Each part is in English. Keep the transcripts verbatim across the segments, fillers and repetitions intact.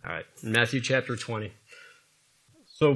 All right, Matthew chapter twenty. So,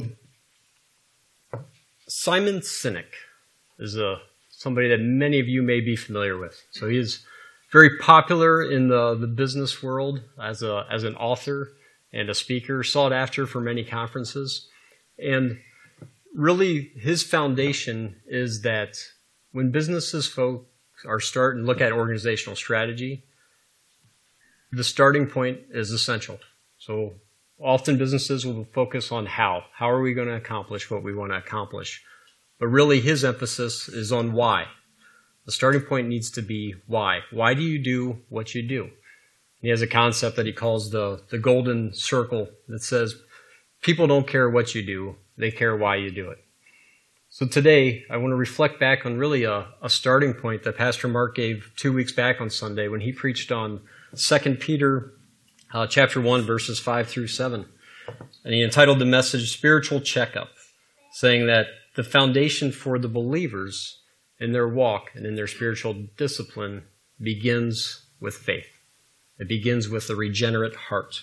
Simon Sinek is a, somebody that many of you may be familiar with. So he is very popular in the, the business world as a as an author and a speaker, sought after for many conferences. And really, his foundation is that when businesses folk are starting to look at organizational strategy, the starting point is essential. So often businesses will focus on how. How are we going to accomplish what we want to accomplish? But really his emphasis is on why. The starting point needs to be why. Why do you do what you do? He has a concept that he calls the, the golden circle that says people don't care what you do, they care why you do it. So today I want to reflect back on really a, a starting point that Pastor Mark gave two weeks back on Sunday when he preached on Second Peter Uh, chapter one, verses five through seven. And he entitled the message, Spiritual Checkup, saying that the foundation for the believers in their walk and in their spiritual discipline begins with faith. It begins with a regenerate heart.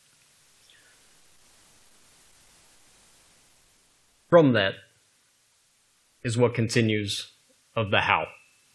From that is what continues of the how.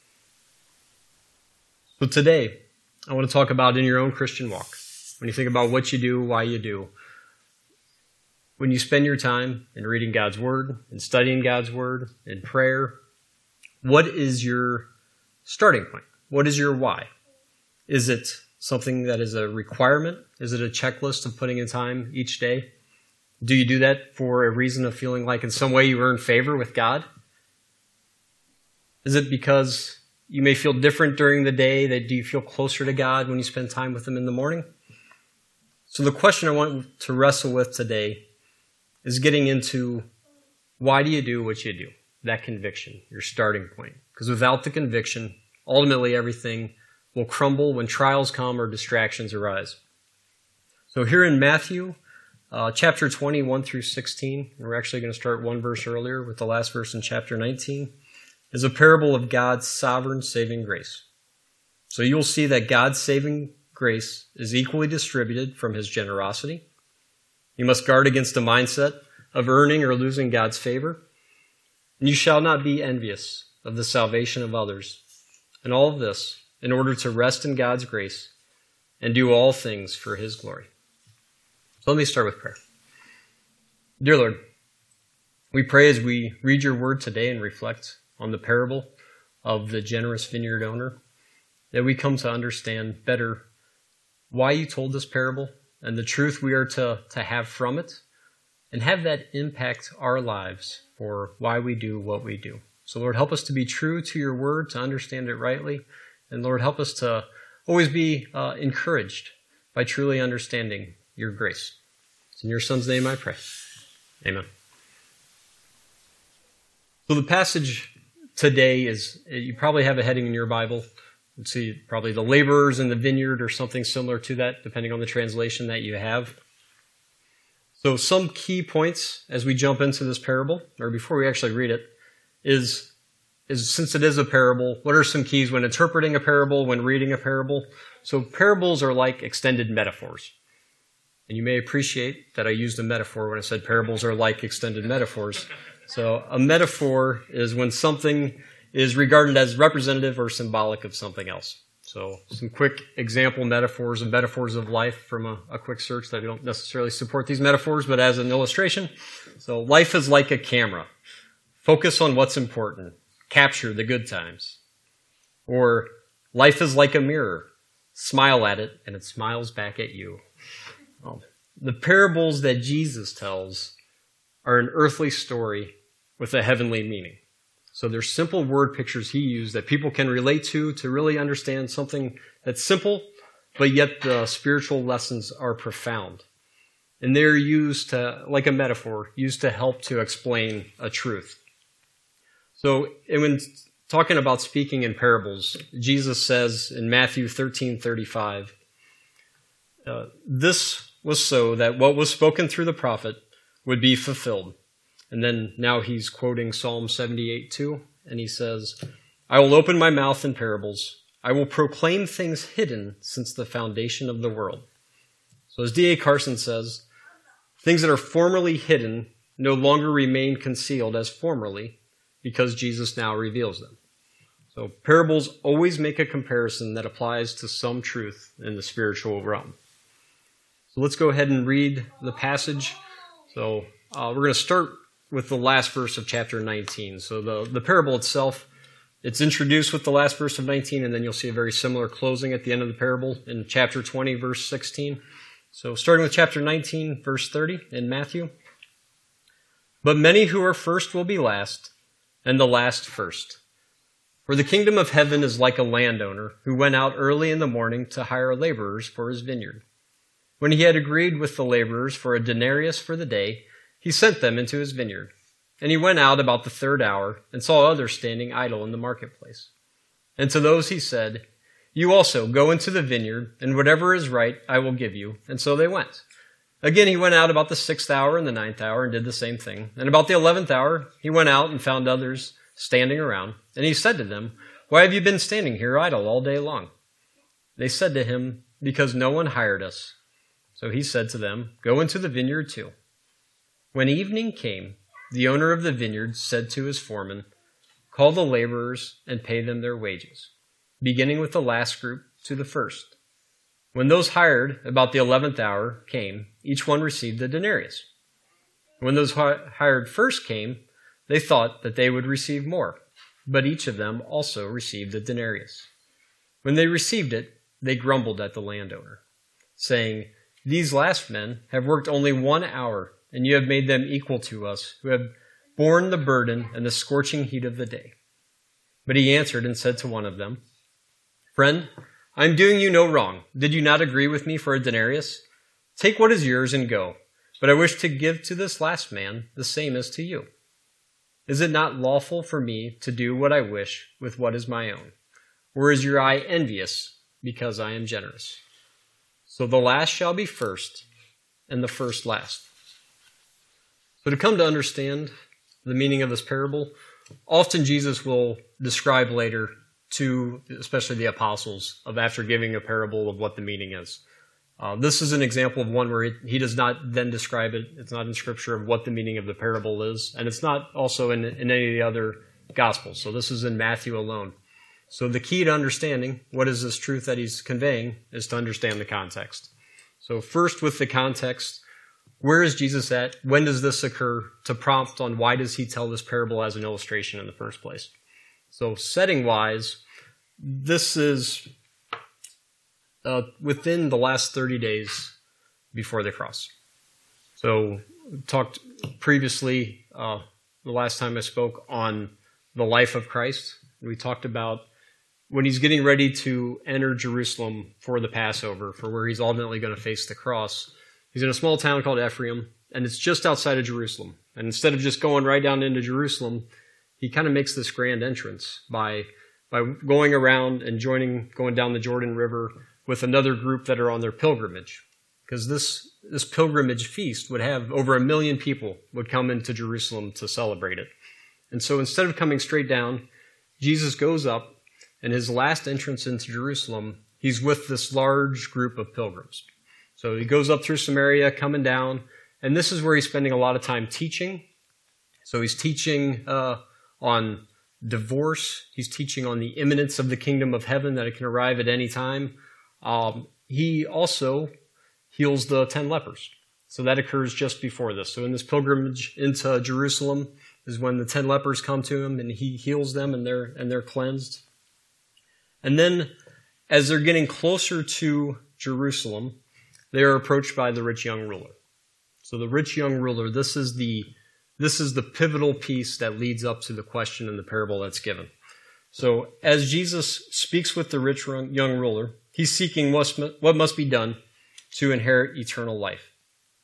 So today, I want to talk about in your own Christian walk. When you think about what you do, why you do, when you spend your time in reading God's Word, and studying God's Word, in prayer, what is your starting point? What is your why? Is it something that is a requirement? Is it a checklist of putting in time each day? Do you do that for a reason of feeling like in some way you earn favor with God? Is it because you may feel different during the day? That do you feel closer to God when you spend time with Him in the morning? So the question I want to wrestle with today is getting into why do you do what you do? That conviction, your starting point. Because without the conviction, ultimately everything will crumble when trials come or distractions arise. So here in Matthew, uh, chapter twenty, one through sixteen, and we're actually going to start one verse earlier with the last verse in chapter nineteen, is a parable of God's sovereign saving grace. So you'll see that God's saving grace is equally distributed from His generosity. You must guard against the mindset of earning or losing God's favor. And you shall not be envious of the salvation of others. And all of this in order to rest in God's grace and do all things for His glory. So let me start with prayer. Dear Lord, we pray as we read your word today and reflect on the parable of the generous vineyard owner, that we come to understand better why you told this parable and the truth we are to, to have from it, and have that impact our lives for why we do what we do. So Lord, help us to be true to your word, to understand it rightly, and Lord, help us to always be uh, encouraged by truly understanding your grace. It's in your Son's name I pray. Amen. So the passage today is, you probably have a heading in your Bible. Let's see, probably the laborers in the vineyard or something similar to that, depending on the translation that you have. So some key points as we jump into this parable, or before we actually read it, is, is since it is a parable, what are some keys when interpreting a parable, when reading a parable? So parables are like extended metaphors. And you may appreciate that I used a metaphor when I said parables are like extended metaphors. So a metaphor is when something is regarded as representative or symbolic of something else. So some quick example metaphors and metaphors of life from a, a quick search that we don't necessarily support these metaphors, but as an illustration. So life is like a camera. Focus on what's important. Capture the good times. Or life is like a mirror. Smile at it and it smiles back at you. Well, the parables that Jesus tells are an earthly story with a heavenly meaning. So there's simple word pictures he used that people can relate to to really understand something that's simple, but yet the spiritual lessons are profound. And they're used to, like a metaphor, used to help to explain a truth. So and when talking about speaking in parables, Jesus says in Matthew thirteen thirty-five, uh, this was so that what was spoken through the prophet would be fulfilled. And then now he's quoting Psalm seventy-eight two, and he says, I will open my mouth in parables. I will proclaim things hidden since the foundation of the world. So as D A Carson says, things that are formerly hidden no longer remain concealed as formerly because Jesus now reveals them. So parables always make a comparison that applies to some truth in the spiritual realm. So let's go ahead and read the passage. So uh, we're going to start with the last verse of chapter nineteen. So the, the parable itself, it's introduced with the last verse of nineteen, and then you'll see a very similar closing at the end of the parable in chapter twenty, verse sixteen. So starting with chapter nineteen, verse thirty in Matthew. But many who are first will be last, and the last first. For the kingdom of heaven is like a landowner who went out early in the morning to hire laborers for his vineyard. When he had agreed with the laborers for a denarius for the day, he sent them into his vineyard. And he went out about the third hour and saw others standing idle in the marketplace. And to those he said, You also go into the vineyard, and whatever is right I will give you. And so they went. Again he went out about the sixth hour and the ninth hour and did the same thing. And about the eleventh hour he went out and found others standing around. And he said to them, Why have you been standing here idle all day long? They said to him, Because no one hired us. So he said to them, Go into the vineyard too. When evening came, the owner of the vineyard said to his foreman, Call the laborers and pay them their wages, beginning with the last group to the first. When those hired about the eleventh hour came, each one received a denarius. When those hired first came, they thought that they would receive more, but each of them also received a denarius. When they received it, they grumbled at the landowner, saying, These last men have worked only one hour, and you have made them equal to us, who have borne the burden and the scorching heat of the day. But he answered and said to one of them, Friend, I am doing you no wrong. Did you not agree with me for a denarius? Take what is yours and go. But I wish to give to this last man the same as to you. Is it not lawful for me to do what I wish with what is my own? Or is your eye envious because I am generous? So the last shall be first, and the first last. So to come to understand the meaning of this parable, often Jesus will describe later to, especially the apostles, of after giving a parable of what the meaning is. Uh, this is an example of one where he, he does not then describe it. It's not in Scripture of what the meaning of the parable is, and it's not also in, in any of the other Gospels. So this is in Matthew alone. So the key to understanding what is this truth that he's conveying is to understand the context. So first with the context, where is Jesus at? When does this occur? To prompt on why does he tell this parable as an illustration in the first place? So setting-wise, this is uh, within the last thirty days before the cross. So we talked previously, uh, the last time I spoke, on the life of Christ. We talked about when he's getting ready to enter Jerusalem for the Passover, for where he's ultimately going to face the cross. He's in a small town called Ephraim, and it's just outside of Jerusalem. And instead of just going right down into Jerusalem, he kind of makes this grand entrance by by going around and joining, going down the Jordan River with another group that are on their pilgrimage. Because this, this pilgrimage feast would have over a million people would come into Jerusalem to celebrate it. And so instead of coming straight down, Jesus goes up, and his last entrance into Jerusalem, he's with this large group of pilgrims. So he goes up through Samaria, coming down, and this is where he's spending a lot of time teaching. So he's teaching uh, on divorce. He's teaching on the imminence of the kingdom of heaven, that it can arrive at any time. Um, he also heals the ten lepers. So that occurs just before this. So in this pilgrimage into Jerusalem is when the ten lepers come to him, and he heals them, and they're and they're cleansed. And then as they're getting closer to Jerusalem, they are approached by the rich young ruler. So the rich young ruler, this is the this is the pivotal piece that leads up to the question in the parable that's given. So as Jesus speaks with the rich young ruler, he's seeking what must be done to inherit eternal life.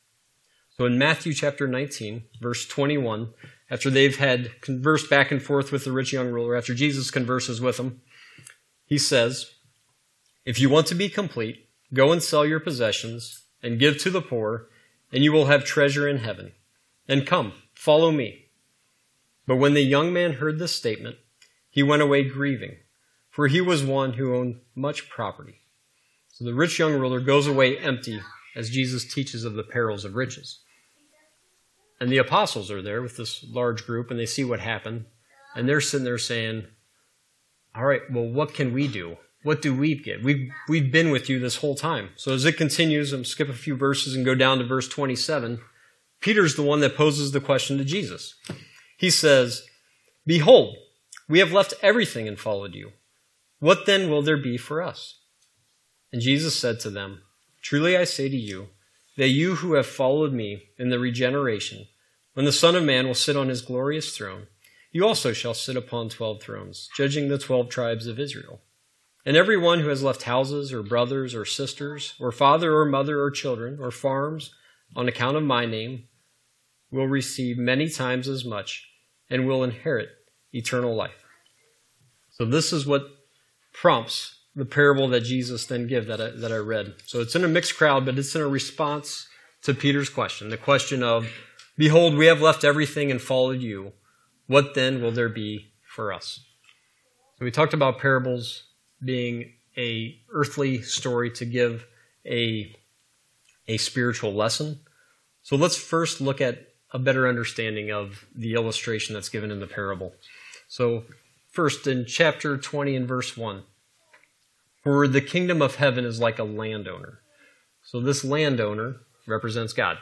So in Matthew chapter nineteen, verse twenty-one, after they've had conversed back and forth with the rich young ruler, after Jesus converses with him, he says, If you want to be complete, go and sell your possessions and give to the poor, and you will have treasure in heaven. And come, follow me. But when the young man heard this statement, he went away grieving, for he was one who owned much property. So the rich young ruler goes away empty, as Jesus teaches of the perils of riches. And the apostles are there with this large group, and they see what happened. And they're sitting there saying, all right, well, what can we do? What do we get? We've, we've been with you this whole time. So as it continues, I'm skip a few verses and go down to verse twenty-seven. Peter's the one that poses the question to Jesus. He says, behold, we have left everything and followed you. What then will there be for us? And Jesus said to them, truly I say to you, that you who have followed me in the regeneration, when the Son of Man will sit on his glorious throne, you also shall sit upon twelve thrones, judging the twelve tribes of Israel. And every one who has left houses or brothers or sisters or father or mother or children or farms on account of my name will receive many times as much and will inherit eternal life. So this is what prompts the parable that Jesus then gave that I, that I read. So it's in a mixed crowd, but it's in a response to Peter's question, the question of, behold, we have left everything and followed you. What then will there be for us? So we talked about parables being a earthly story to give a, a spiritual lesson. So let's first look at a better understanding of the illustration that's given in the parable. So first, in chapter twenty and verse one, for the kingdom of heaven is like a landowner. So this landowner represents God.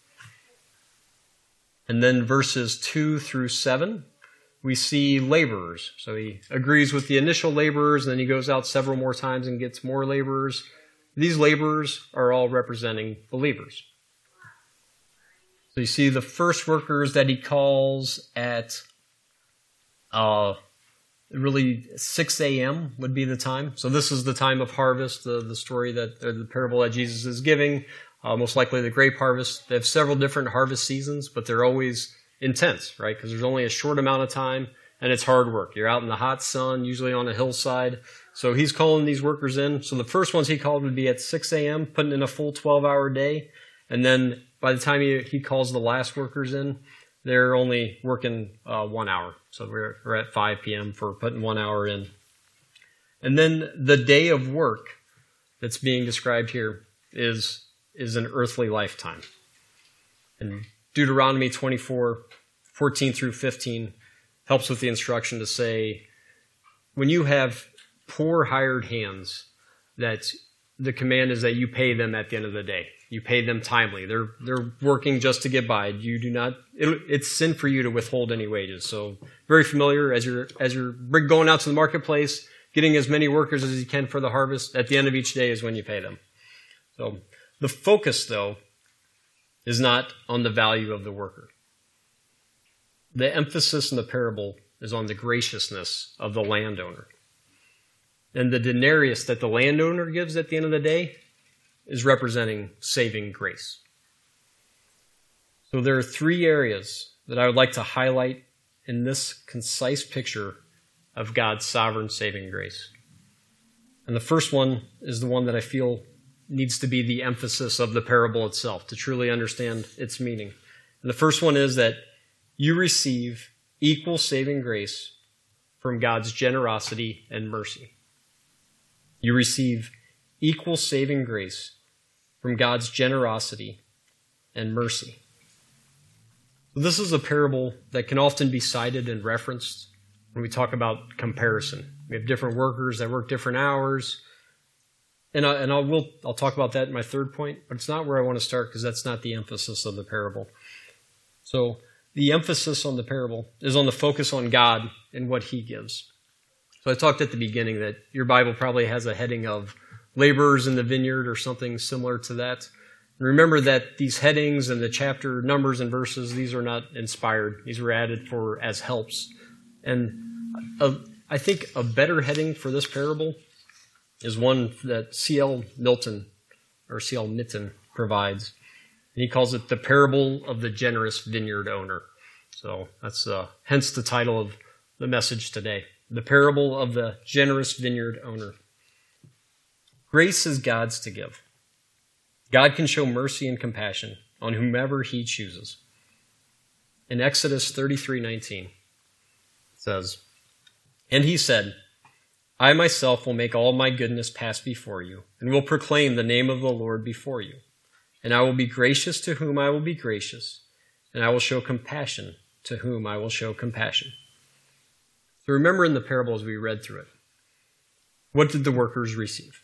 And then verses two through seven, we see laborers. So he agrees with the initial laborers, and then he goes out several more times and gets more laborers. These laborers are all representing believers. So you see the first workers that he calls at uh, really six a.m. would be the time. So this is the time of harvest, the, the story that, or the parable that Jesus is giving. Uh, most likely the grape harvest. They have several different harvest seasons, but they're always intense, right? Because there's only a short amount of time, and it's hard work. You're out in the hot sun, usually on a hillside. So he's calling these workers in. So the first ones he called would be at six a.m., putting in a full twelve-hour day. And then by the time he, he calls the last workers in, they're only working uh, one hour. So we're, we're at five p.m. for putting one hour in. And then the day of work that's being described here is, is an earthly lifetime. And Deuteronomy twenty-four, fourteen through fifteen helps with the instruction to say, when you have poor hired hands, that the command is that you pay them at the end of the day. You pay them timely. They're they're working just to get by. You do not. It, it's sin for you to withhold any wages. So very familiar as you're as you're going out to the marketplace, getting as many workers as you can for the harvest. At the end of each day is when you pay them. So the focus, though, is not on the value of the worker. The emphasis in the parable is on the graciousness of the landowner. And the denarius that the landowner gives at the end of the day is representing saving grace. So there are three areas that I would like to highlight in this concise picture of God's sovereign saving grace. And the first one is the one that I feel needs to be the emphasis of the parable itself to truly understand its meaning. And the first one is that you receive equal saving grace from God's generosity and mercy. You receive equal saving grace from God's generosity and mercy. This is a parable that can often be cited and referenced when we talk about comparison. We have different workers that work different hours. And, I, and I will, I'll talk about that in my third point, but it's not where I want to start because that's not the emphasis of the parable. So the emphasis on the parable is on the focus on God and what he gives. So I talked at the beginning that your Bible probably has a heading of laborers in the vineyard or something similar to that. And remember that these headings and the chapter numbers and verses, these are not inspired. These were added for as helps. And a, I think a better heading for this parable is one that C L Milton, or C L Mitten, provides. And he calls it the parable of the generous vineyard owner. So that's uh, hence the title of the message today. The parable of the generous vineyard owner. Grace is God's to give. God can show mercy and compassion on whomever he chooses. In Exodus thirty-three nineteen, it says, and he said, I myself will make all my goodness pass before you, and will proclaim the name of the Lord before you. And I will be gracious to whom I will be gracious, and I will show compassion to whom I will show compassion. So remember in the parable as we read through it, what did the workers receive?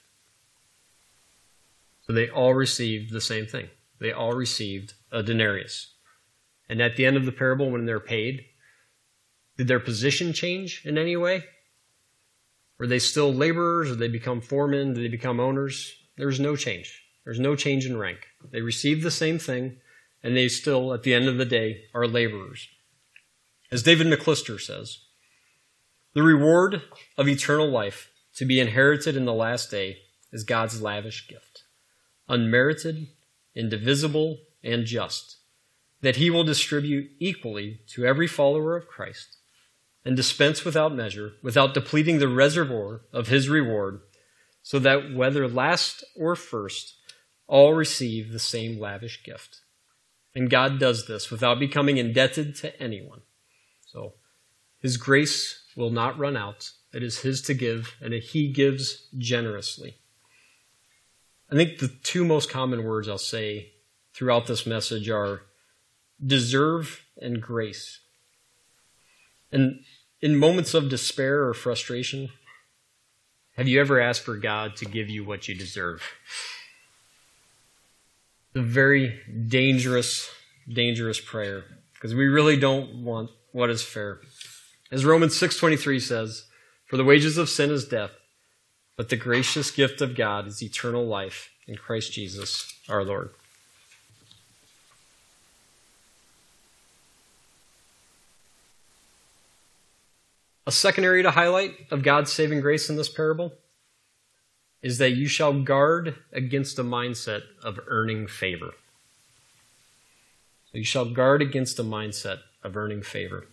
So they all received the same thing. They all received a denarius. And at the end of the parable, when they're paid, did their position change in any way? Were they still laborers? Did they become foremen? Did they become owners? There was no change. There's no change in rank. They received the same thing, and they still, at the end of the day, are laborers. As David McClister says, the reward of eternal life to be inherited in the last day is God's lavish gift, unmerited, indivisible, and just, that he will distribute equally to every follower of Christ and dispense without measure, without depleting the reservoir of his reward, so that whether last or first, all receive the same lavish gift. And God does this without becoming indebted to anyone. So his grace will not run out. It is his to give, and he gives generously. I think the two most common words I'll say throughout this message are deserve and grace. And in moments of despair or frustration, have you ever asked for God to give you what you deserve? It's a very dangerous, dangerous prayer, because we really don't want what is fair. As Romans six twenty-three says, for the wages of sin is death, but the gracious gift of God is eternal life in Christ Jesus our Lord. A second area to highlight of God's saving grace in this parable is that you shall guard against a mindset of earning favor. So you shall guard against a mindset of earning favor.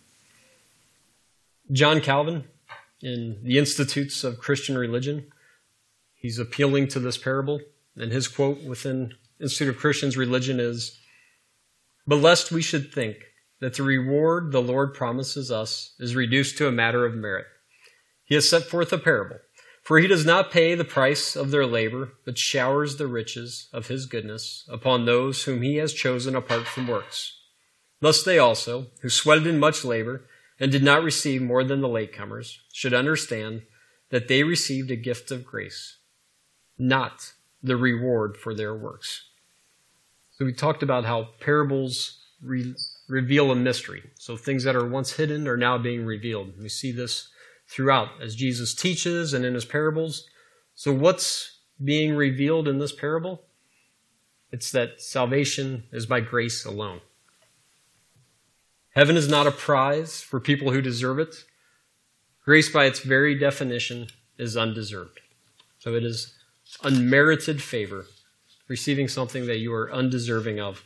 John Calvin, in the Institutes of Christian Religion, he's appealing to this parable, and his quote within Institute of Christian Religion is, but lest we should think that the reward the Lord promises us is reduced to a matter of merit, he has set forth a parable. For he does not pay the price of their labor, but showers the riches of his goodness upon those whom he has chosen apart from works. Thus they also, who sweated in much labor and did not receive more than the latecomers, should understand that they received a gift of grace, not the reward for their works. So we talked about how parables re- reveal a mystery. So things that are once hidden are now being revealed. We see this throughout as Jesus teaches and in his parables. So what's being revealed in this parable? It's that salvation is by grace alone. Heaven is not a prize for people who deserve it. Grace by its very definition is undeserved. So it is unmerited favor, receiving something that you are undeserving of.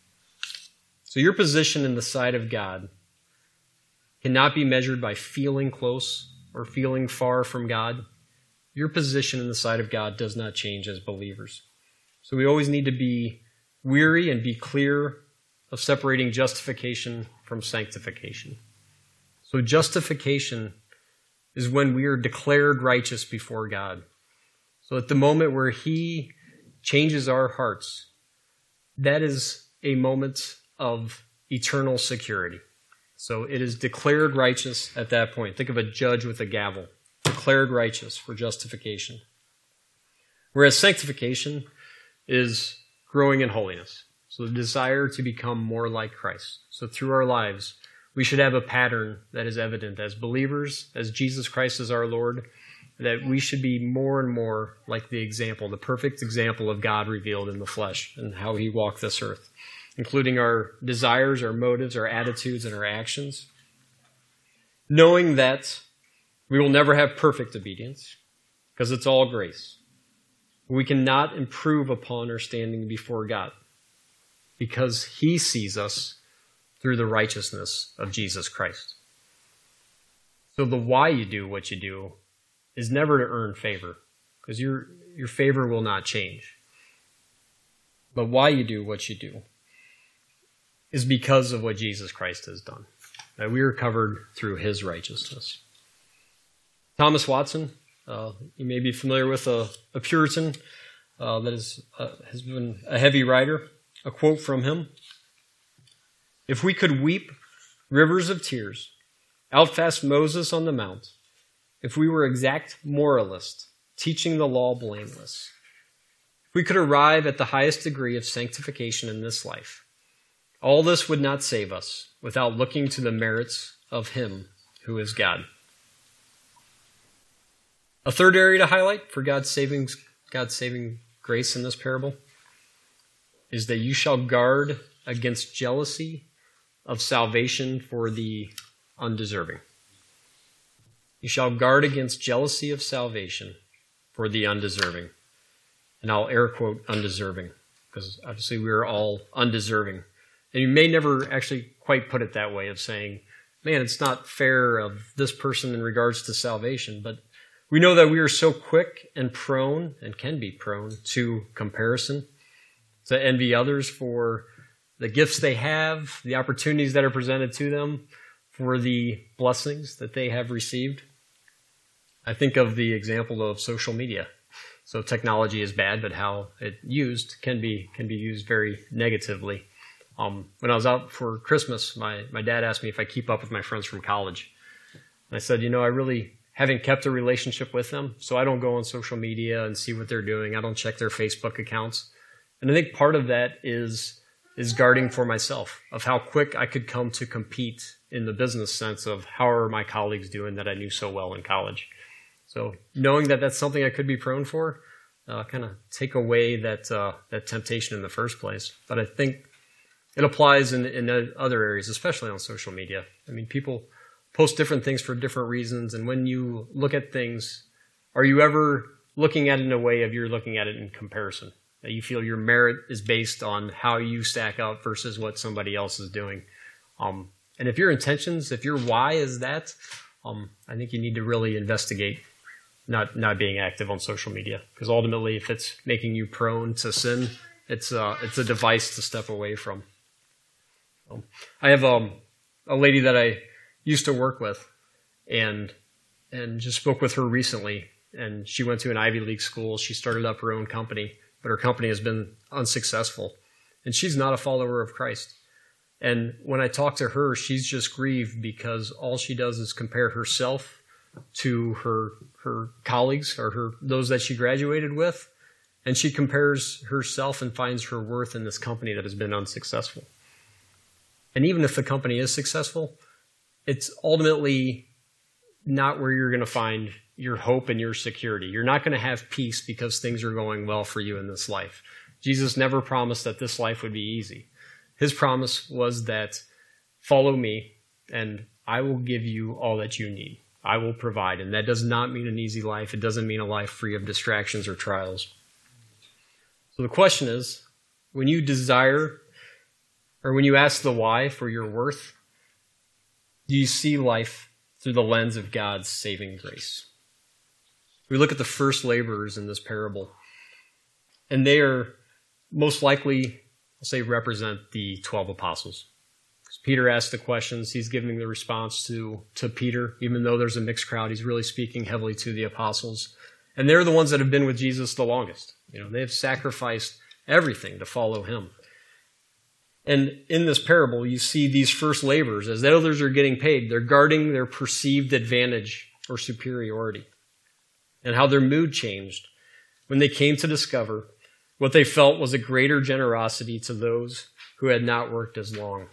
So your position in the sight of God cannot be measured by feeling close or feeling far from God. Your position in the sight of God does not change as believers. So we always need to be weary and be clear of separating justification from sanctification. So justification is when we are declared righteous before God. So at the moment where he changes our hearts, that is a moment of eternal security. So it is declared righteous at that point. Think of a judge with a gavel, declared righteous for justification. Whereas sanctification is growing in holiness. So the desire to become more like Christ. So through our lives, we should have a pattern that is evident as believers, as Jesus Christ is our Lord, that we should be more and more like the example, the perfect example of God revealed in the flesh and how he walked this earth, including our desires, our motives, our attitudes, and our actions. Knowing that we will never have perfect obedience because it's all grace. We cannot improve upon our standing before God because he sees us through the righteousness of Jesus Christ. So the why you do what you do is never to earn favor, because your, your favor will not change. But why you do what you do is because of what Jesus Christ has done. That we are covered through his righteousness. Thomas Watson, uh, you may be familiar with a, a Puritan. uh, that is, uh, has been a heavy writer. A quote from him: "If we could weep rivers of tears, outfast Moses on the mount, if we were exact moralists, teaching the law blameless, if we could arrive at the highest degree of sanctification in this life, all this would not save us without looking to the merits of Him who is God." A third area to highlight for God's saving, God's saving grace in this parable is that you shall guard against jealousy of salvation for the undeserving. You shall guard against jealousy of salvation for the undeserving. And I'll air quote undeserving, because obviously we are all undeserving. And you may never actually quite put it that way, of saying, man, it's not fair of this person in regards to salvation. But we know that we are so quick and prone, and can be prone, to comparison, to envy others for the gifts they have, the opportunities that are presented to them, for the blessings that they have received. I think of the example of social media. So technology is bad, but how it used can be can be used very negatively. Um, when I was out for Christmas, my, my dad asked me if I keep up with my friends from college. And I said, you know, I really haven't kept a relationship with them, so I don't go on social media and see what they're doing. I don't check their Facebook accounts. And I think part of that is is guarding for myself, of how quick I could come to compete in the business sense of how are my colleagues doing that I knew so well in college. So knowing that that's something I could be prone for, uh, kind of take away that uh, that temptation in the first place. But I think it applies in, in other areas, especially on social media. I mean, people post different things for different reasons, and when you look at things, are you ever looking at it in a way of you're looking at it in comparison? That you feel your merit is based on how you stack up versus what somebody else is doing. Um, and if your intentions, if your why is that, um, I think you need to really investigate not not being active on social media, because ultimately, if it's making you prone to sin, it's uh, it's a device to step away from. Um, I have um, a lady that I used to work with, and and just spoke with her recently. And she went to an Ivy League school. She started up her own company, but her company has been unsuccessful. And she's not a follower of Christ. And when I talk to her, she's just grieved because all she does is compare herself to her her colleagues or her those that she graduated with. And she compares herself and finds her worth in this company that has been unsuccessful. And even if the company is successful, it's ultimately not where you're going to find your hope and your security. You're not going to have peace because things are going well for you in this life. Jesus never promised that this life would be easy. His promise was that, follow me, and I will give you all that you need. I will provide. And that does not mean an easy life. It doesn't mean a life free of distractions or trials. So the question is, when you desire, or when you ask the why for your worth, do you see life through the lens of God's saving grace? We look at the first laborers in this parable, and they are most likely, I'll say, represent the twelve apostles. Peter asked the questions. He's giving the response to, to Peter. Even though there's a mixed crowd, he's really speaking heavily to the apostles. And they're the ones that have been with Jesus the longest. You know, they have sacrificed everything to follow him. And in this parable, you see these first laborers, as the others are getting paid, they're guarding their perceived advantage or superiority, and how their mood changed when they came to discover what they felt was a greater generosity to those who had not worked as long.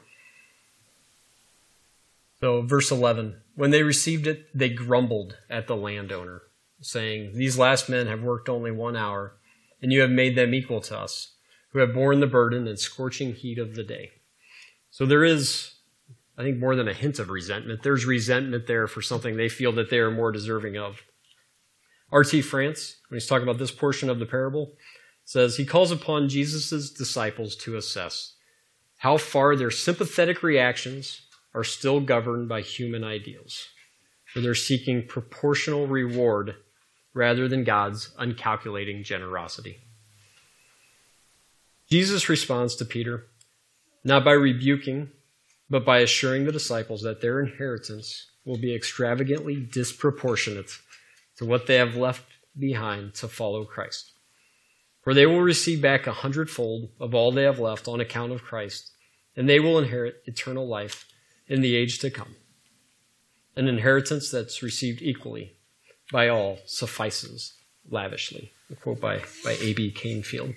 So verse eleven, when they received it, they grumbled at the landowner, saying, "These last men have worked only one hour, and you have made them equal to us, who have borne the burden and scorching heat of the day." So there is, I think, more than a hint of resentment. There's resentment there for something they feel that they are more deserving of. R T France, when he's talking about this portion of the parable, says he calls upon Jesus' disciples to assess how far their sympathetic reactions are still governed by human ideals, for they're seeking proportional reward rather than God's uncalculating generosity. Jesus responds to Peter, not by rebuking, but by assuring the disciples that their inheritance will be extravagantly disproportionate to what they have left behind to follow Christ. For they will receive back a hundredfold of all they have left on account of Christ, and they will inherit eternal life in the age to come. An inheritance that's received equally by all suffices lavishly. A quote by, by A B Canfield.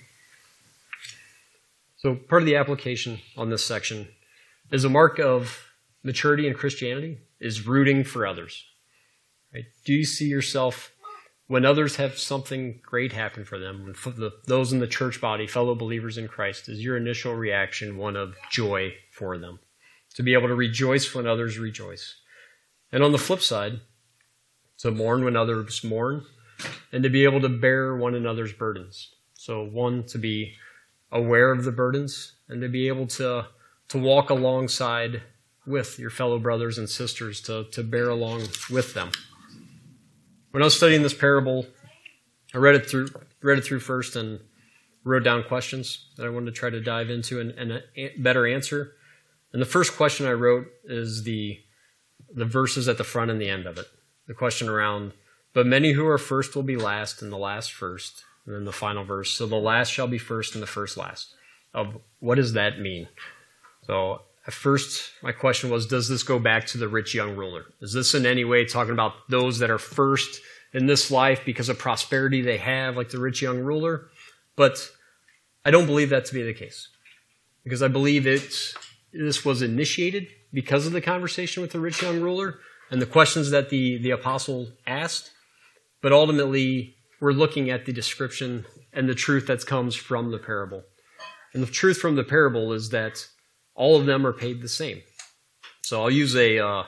So part of the application on this section is a mark of maturity in Christianity is rooting for others. Right? Do you see yourself, when others have something great happen for them, when the, those in the church body, fellow believers in Christ, is your initial reaction one of joy for them? To be able to rejoice when others rejoice. And on the flip side, to mourn when others mourn, and to be able to bear one another's burdens. So one, to be aware of the burdens, and to be able to, to walk alongside with your fellow brothers and sisters, to, to bear along with them. When I was studying this parable, I read it through read it through first and wrote down questions that I wanted to try to dive into and, and a better answer. And the first question I wrote is the, the verses at the front and the end of it. The question around, but many who are first will be last, and the last first. And then the final verse, so the last shall be first and the first last. Of what does that mean? So at first, my question was, does this go back to the rich young ruler? Is this in any way talking about those that are first in this life because of prosperity they have, like the rich young ruler? But I don't believe that to be the case. Because I believe it's, this was initiated because of the conversation with the rich young ruler and the questions that the, the apostle asked. But ultimately, we're looking at the description and the truth that comes from the parable. And the truth from the parable is that all of them are paid the same. So I'll use a, uh,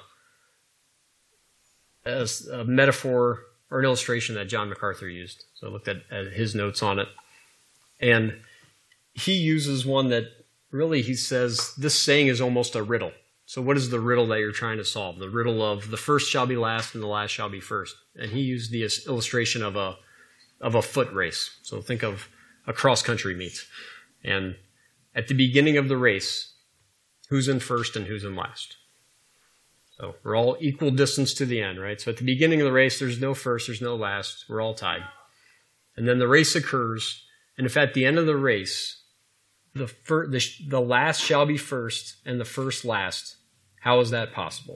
a, a metaphor or an illustration that John MacArthur used. So I looked at, at his notes on it. And he uses one that really, he says, this saying is almost a riddle. So what is the riddle that you're trying to solve? The riddle of the first shall be last and the last shall be first. And he used the illustration of a of a foot race. So think of a cross-country meet. And at the beginning of the race, who's in first and who's in last? So we're all equal distance to the end, right? So at the beginning of the race, there's no first, there's no last. We're all tied. And then the race occurs, and if at the end of the race, the, fir- the, the last shall be first and the first last, how is that possible?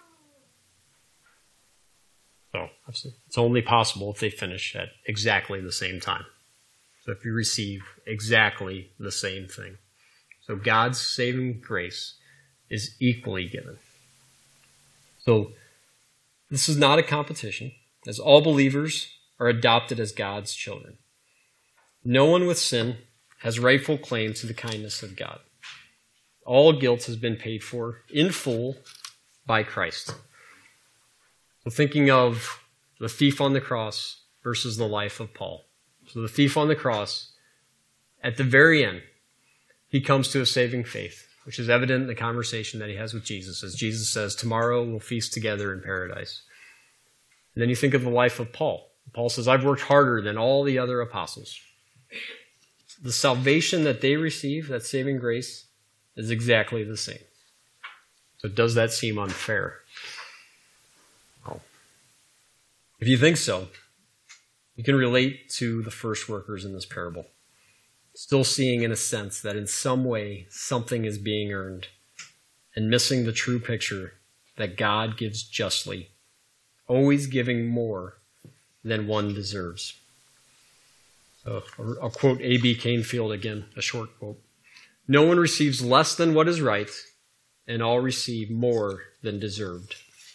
So it's only possible if they finish at exactly the same time. So if you receive exactly the same thing. So God's saving grace is equally given. So this is not a competition, as all believers are adopted as God's children. No one with sin has rightful claim to the kindness of God. All guilt has been paid for in full by Christ. So thinking of the thief on the cross versus the life of Paul. So the thief on the cross, at the very end, he comes to a saving faith, which is evident in the conversation that he has with Jesus, as Jesus says, tomorrow we'll feast together in paradise. And then you think of the life of Paul. Paul says, I've worked harder than all the other apostles. The salvation that they receive, that saving grace, is exactly the same. So does that seem unfair? Well, if you think so, you can relate to the first workers in this parable. Still seeing in a sense that in some way something is being earned and missing the true picture that God gives justly, always giving more than one deserves. So I'll quote A B Canfield again, a short quote. No one receives less than what is right, and all receive more than deserved.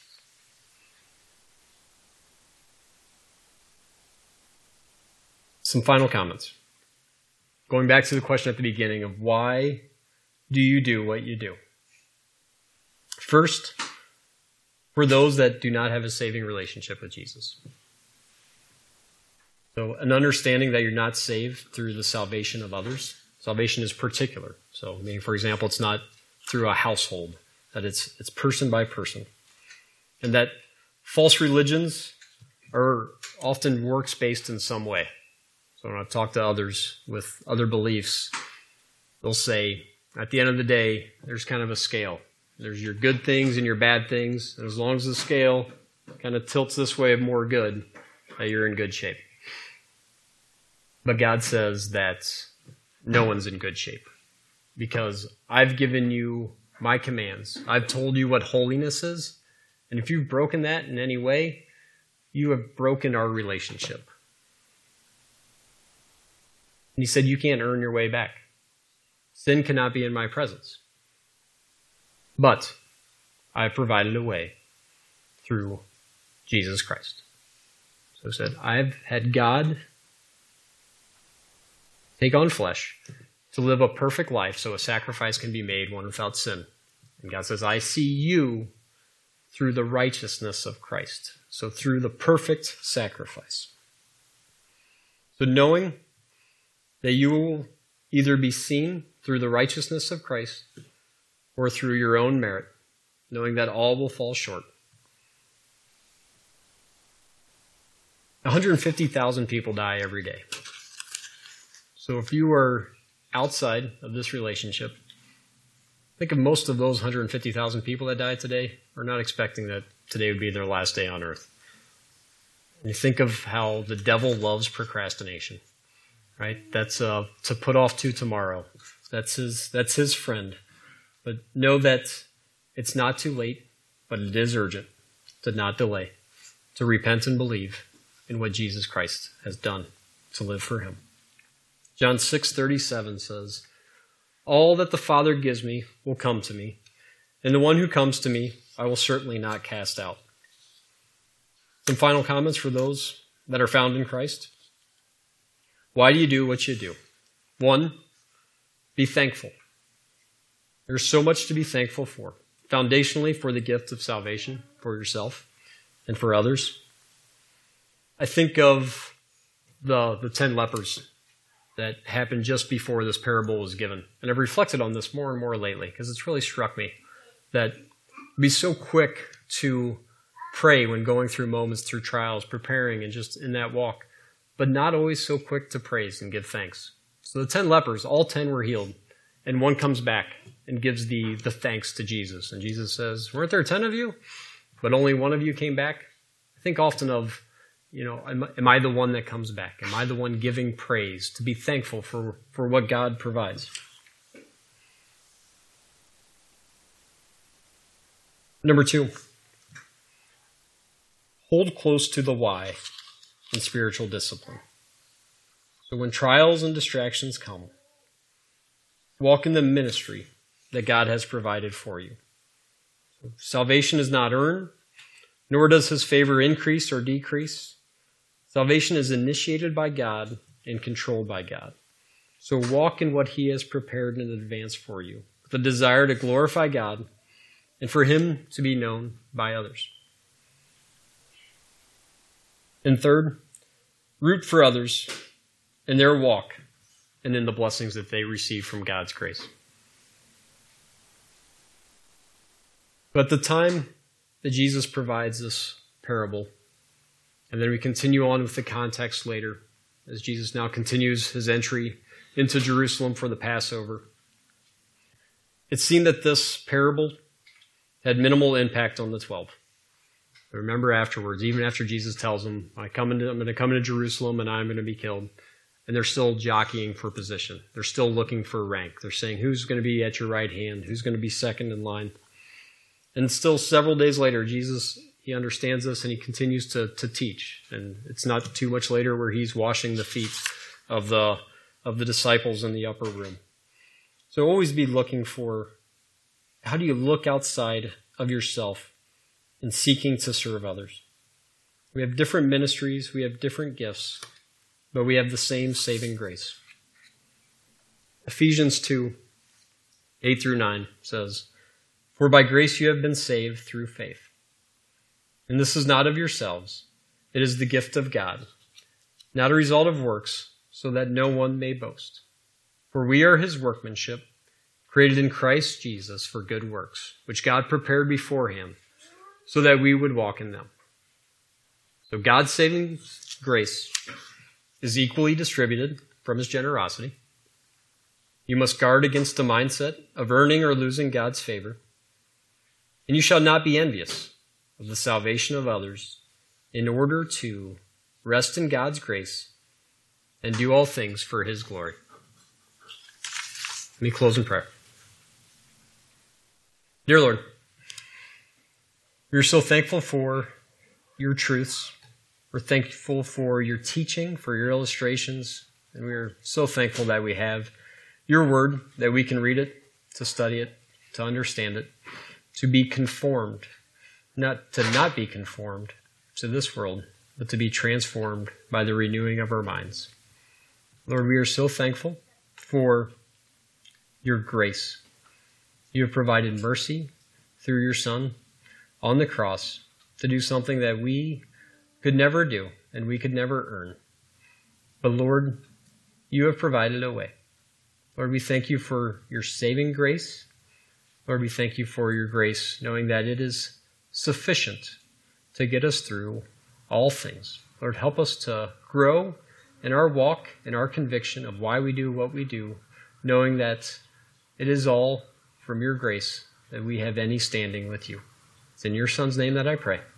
Some final comments. Going back to the question at the beginning of why do you do what you do? First, for those that do not have a saving relationship with Jesus. So an understanding that you're not saved through the salvation of others. Salvation is particular. So, meaning, for example, it's not through a household, that it's it's person by person. And that false religions are often works-based in some way. So when I've talked to others with other beliefs, they'll say, at the end of the day, there's kind of a scale. There's your good things and your bad things. And as long as the scale kind of tilts this way of more good, that you're in good shape. But God says that no one's in good shape because I've given you my commands. I've told you what holiness is. And if you've broken that in any way, you have broken our relationship. And he said, you can't earn your way back. Sin cannot be in my presence. But I have provided a way through Jesus Christ. So he said, I've had God take on flesh to live a perfect life so a sacrifice can be made, one without sin. And God says, I see you through the righteousness of Christ. So through the perfect sacrifice. So knowing that you will either be seen through the righteousness of Christ or through your own merit, knowing that all will fall short. one hundred fifty thousand people die every day. So if you are outside of this relationship, think of most of those one hundred fifty thousand people that die today are not expecting that today would be their last day on earth. And you think of how the devil loves procrastination, right? That's uh, to put off to tomorrow. That's his, that's his friend. But know that it's not too late, but it is urgent to not delay, to repent and believe in what Jesus Christ has done to live for him. John six thirty-seven says, all that the Father gives me will come to me, and the one who comes to me I will certainly not cast out. Some final comments for those that are found in Christ. Why do you do what you do? One, be thankful. There's so much to be thankful for. Foundationally, for the gift of salvation for yourself and for others. I think of the, the ten lepers that happened just before this parable was given. And I've reflected on this more and more lately because it's really struck me that be so quick to pray when going through moments, through trials, preparing, and just in that walk, but not always so quick to praise and give thanks. So the ten lepers, all ten were healed, and one comes back and gives the, the thanks to Jesus. And Jesus says, weren't there ten of you? But only one of you came back? I think often of, you know, am, am I the one that comes back? Am I the one giving praise to be thankful for, for what God provides? Number two, hold close to the why in spiritual discipline. So when trials and distractions come, walk in the ministry that God has provided for you. So salvation is not earned, nor does his favor increase or decrease. Salvation is initiated by God and controlled by God. So walk in what he has prepared in advance for you, with a desire to glorify God and for him to be known by others. And third, root for others in their walk and in the blessings that they receive from God's grace. But the time that Jesus provides this parable, and then we continue on with the context later, as Jesus now continues his entry into Jerusalem for the Passover. It seemed that this parable had minimal impact on the twelve. But remember afterwards, even after Jesus tells them, I come into, I'm going to come into Jerusalem and I'm going to be killed, and they're still jockeying for position. They're still looking for rank. They're saying, who's going to be at your right hand? Who's going to be second in line? And still several days later, Jesus, he understands this and he continues to, to teach. And it's not too much later where he's washing the feet of the, of the disciples in the upper room. So always be looking for, how do you look outside of yourself and seeking to serve others? We have different ministries, we have different gifts, but we have the same saving grace. Ephesians two, eight through nine says, for by grace you have been saved through faith. And this is not of yourselves, it is the gift of God, not a result of works, so that no one may boast. For we are his workmanship, created in Christ Jesus for good works, which God prepared beforehand, so that we would walk in them. So God's saving grace is equally distributed from his generosity. You must guard against the mindset of earning or losing God's favor. And you shall not be envious of the salvation of others, in order to rest in God's grace and do all things for his glory. Let me close in prayer. Dear Lord, we're so thankful for your truths. We're thankful for your teaching, for your illustrations, and we're so thankful that we have your word, that we can read it, to study it, to understand it, to be conformed, not to not be conformed to this world, but to be transformed by the renewing of our minds. Lord, we are so thankful for your grace. You have provided mercy through your Son on the cross to do something that we could never do and we could never earn. But Lord, you have provided a way. Lord, we thank you for your saving grace. Lord, we thank you for your grace, knowing that it is sufficient to get us through all things. Lord, help us to grow in our walk, in our conviction of why we do what we do, knowing that it is all from your grace that we have any standing with you. It's in your Son's name that I pray.